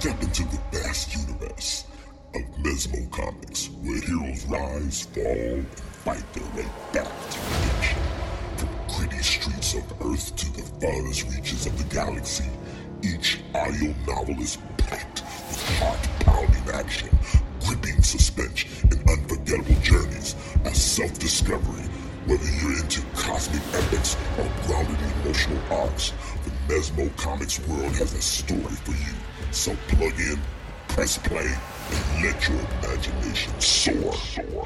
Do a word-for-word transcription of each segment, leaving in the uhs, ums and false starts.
Step into the vast universe of Mesmo Comics, where heroes rise, fall, and fight their way back to redemption. From gritty streets of Earth to the farthest reaches of the galaxy, each audio novel is packed with heart-pounding action, gripping suspense, and unforgettable journeys of self-discovery. Whether you're into cosmic epics or grounded emotional arcs, the Mesmo Comics world has a story for you. So plug in, press play, and let your imagination soar. soar.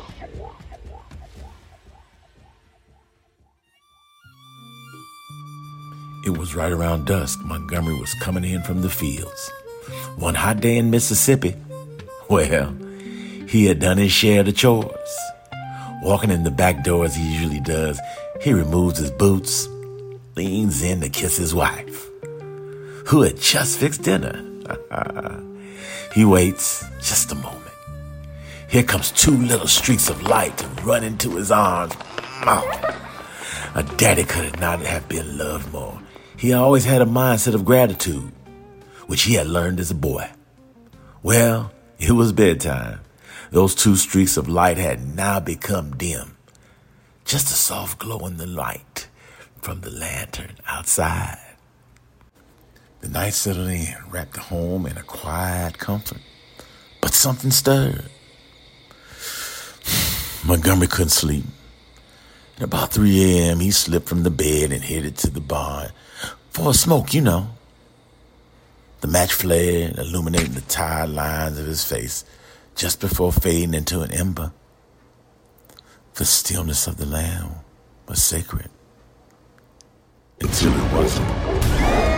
It was right around dusk. Montgomery was coming in from the fields. One hot day in Mississippi, well, he had done his share of the chores. Walking in the back door as he usually does, he removes his boots, leans in to kiss his wife, who had just fixed dinner. He waits just a moment. Here comes two little streaks of light to run into his arms. Oh, a daddy could not have been loved more. He always had a mindset of gratitude, which he had learned as a boy. Well, it was bedtime. Those two streaks of light had now become dim. Just a soft glow in the light from the lantern outside. The night settled in, wrapped the home in a quiet comfort. But something stirred. Montgomery couldn't sleep. At about three a.m., he slipped from the bed and headed to the barn for a smoke, you know. The match flared, illuminating the tired lines of his face just before fading into an ember. The stillness of the land was sacred until it wasn't.